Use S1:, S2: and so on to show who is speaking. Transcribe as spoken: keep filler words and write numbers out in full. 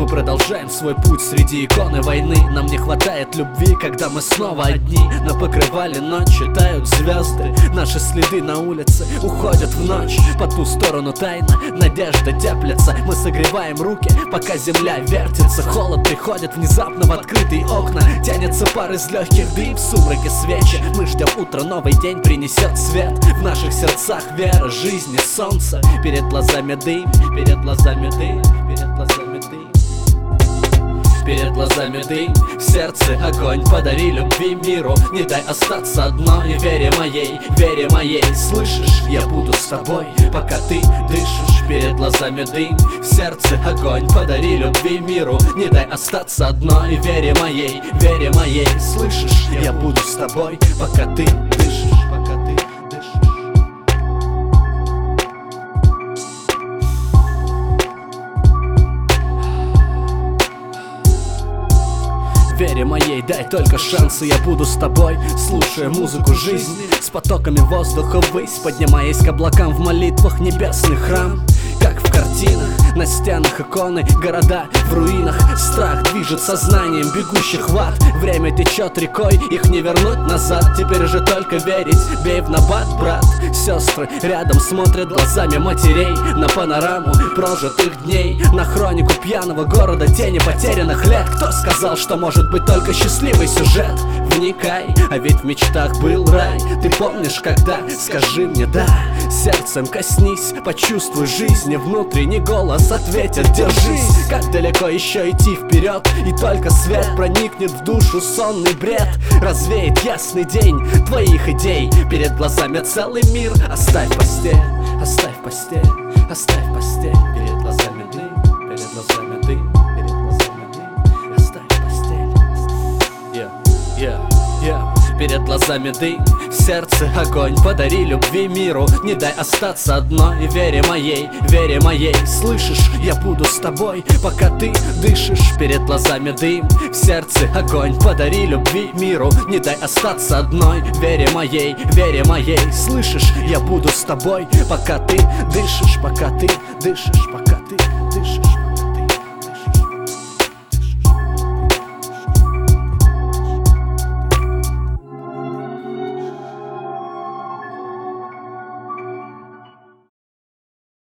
S1: Мы продолжаем свой путь среди иконы войны. Нам не хватает любви, когда мы снова одни. На покрывале ночи тают звезды. Наши следы на улице уходят в ночь. По ту сторону тайна, надежда теплится. Мы согреваем руки, пока земля вертится. Холод приходит внезапно в открытые окна. Тянется пар из легких, да и в сумраке свечи. Мы ждем утро, новый день принесет свет. В наших сердцах вера, жизнь и солнце. Перед глазами дым, перед глазами дым, перед глазами дым. Перед глазами дым, в сердце огонь. Подари любви миру, не дай остаться одной. Вере моей, вере моей, слышишь? Я буду с тобой, пока ты дышишь. Перед глазами дым, в сердце огонь. Подари любви миру, не дай остаться одной. Вере моей, вере моей, слышишь? Я буду с тобой, пока ты дышишь, пока ты дышишь. Вере моей, дай только шансы, я буду с тобой, слушая музыку жизни. С потоками воздуха ввысь, поднимаясь к облакам в молитвах небесный храм. Как в картинах, на стенах иконы, города в руинах. Страх движет сознанием бегущих в ад. Время течет рекой, их не вернуть назад. Теперь же только верить, бей в набат, брат. Сестры рядом смотрят глазами матерей на панораму прожитых дней, на хронику пьяного города, тени потерянных лет. Кто сказал, что может быть только счастливый сюжет? Вникай, а ведь в мечтах был рай. Ты помнишь, когда? Скажи мне да. Сердцем коснись, почувствуй жизнь. Внутренний голос ответит: держись. Как далеко еще идти вперед? И только свет проникнет в душу сонный бред. Развеет ясный день твоих идей. Перед глазами целый мир. Оставь постель, оставь постель, оставь постель. Перед глазами дым, перед глазами дым, перед глазами дым. Оставь постель. Yeah, yeah, yeah. Перед глазами дым, в сердце огонь. Подари любви миру, не дай остаться одной. Вере моей, вере моей, слышишь? Я буду с тобой, пока ты дышишь. Перед глазами дым, в сердце огонь. Подари любви миру, не дай остаться одной. Вере моей, вере моей, слышишь? Я буду с тобой, пока ты дышишь, пока ты дышишь, пока